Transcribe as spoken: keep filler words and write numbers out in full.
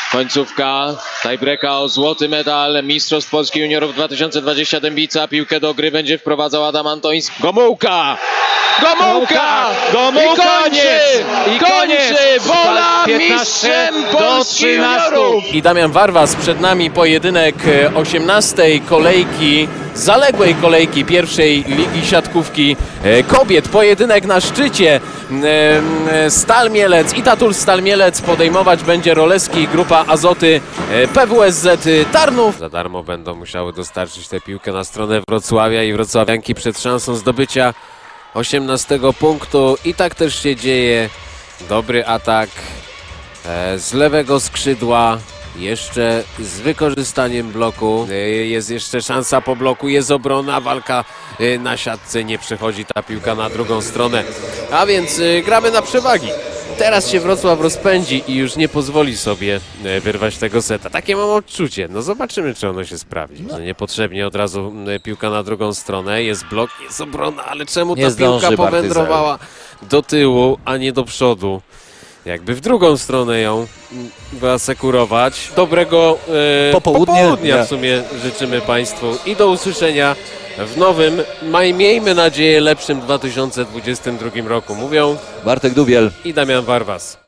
Końcówka tiebreaka o złoty medal Mistrzostw Polski Juniorów dwa tysiące dwadzieścia Dębica. Piłkę do gry będzie wprowadzał Adam Antoński. Gomułka! Gomułka! Gomułka! I koniec! I kończy! Wola mistrzem Polski Juniorów! I Damian Warwas, przed nami pojedynek osiemnastej kolejki, zaległej kolejki pierwszej ligi siatkówki kobiet. Pojedynek na szczycie. Stal Mielec i Tatul Stal Mielec podejmować będzie Roleski i grupa Azoty P W S Z Tarnów. Za darmo będą musiały dostarczyć tę piłkę na stronę Wrocławia i wrocławianki przed szansą zdobycia osiemnastego punktu. I tak też się dzieje. Dobry atak z lewego skrzydła. Jeszcze z wykorzystaniem bloku. Jest jeszcze szansa po bloku, jest obrona, walka na siatce, nie przechodzi ta piłka na drugą stronę. A więc gramy na przewagi. Teraz się Wrocław rozpędzi i już nie pozwoli sobie wyrwać tego seta. Takie mam odczucie. No zobaczymy, czy ono się sprawdzi. No niepotrzebnie od razu piłka na drugą stronę. Jest blok, jest obrona, ale czemu ta piłka powędrowała do tyłu, a nie do przodu? Jakby w drugą stronę ją wyasekurować. Dobrego e, Popołudnie. popołudnia w sumie życzymy Państwu i do usłyszenia w nowym, maj, miejmy nadzieję, lepszym dwa tysiące dwudziestym drugim roku. Mówią Bartek Dubiel i Damian Warwas.